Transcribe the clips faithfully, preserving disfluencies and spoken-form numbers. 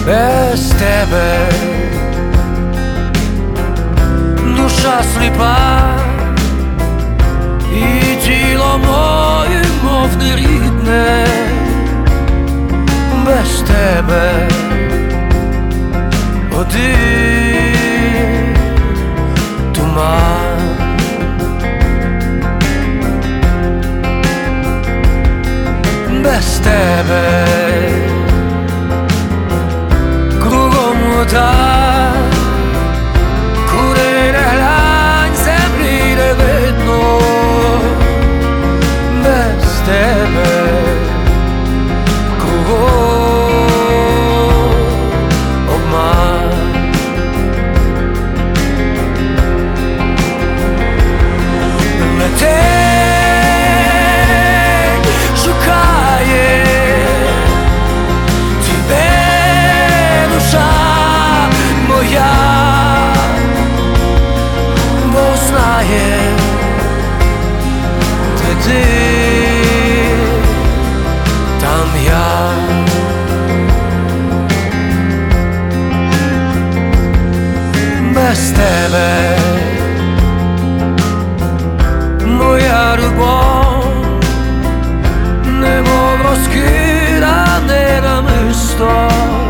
Bez tebe duša slipa і тіло моє, мов нерідне. Без тебе один туман. Без тебе кругом вода, куди не глянь, землі не видно. Без тебе кругом обман. Летить, шукає тебе душа моя, бо знає, де ти, там я. Без тебе моя любов, немов розкидане намисто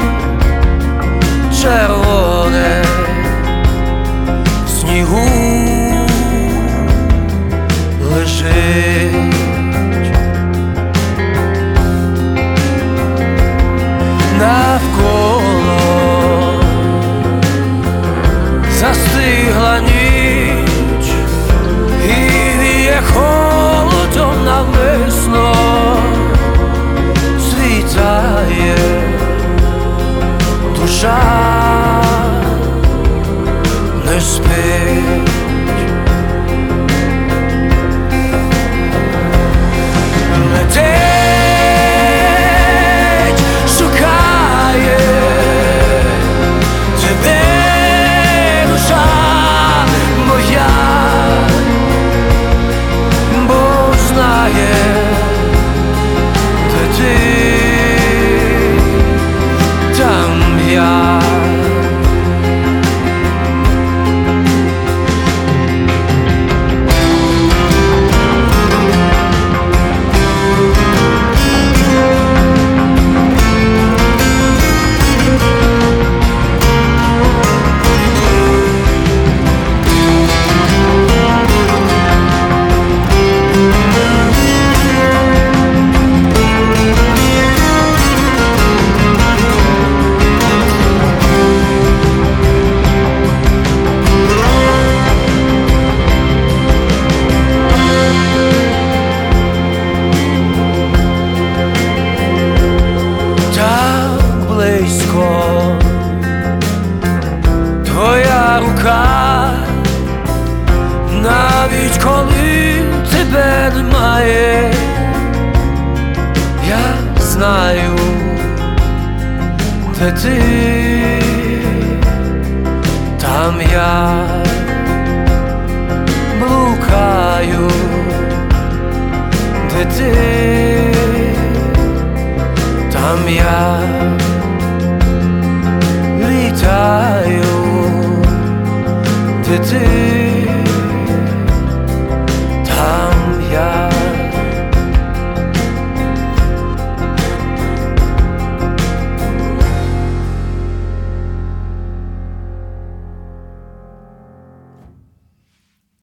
червоне в снігу лежить. Навколо застигла ніч і віє холодом навмисно, світає душа, не спить. Летить, шукає тебе душа моя, бо знає, де ти, там я. Твоя рука, навіть коли тебе немає, я знаю, де ти, там я блукаю, де ти, там я літаю, де ти.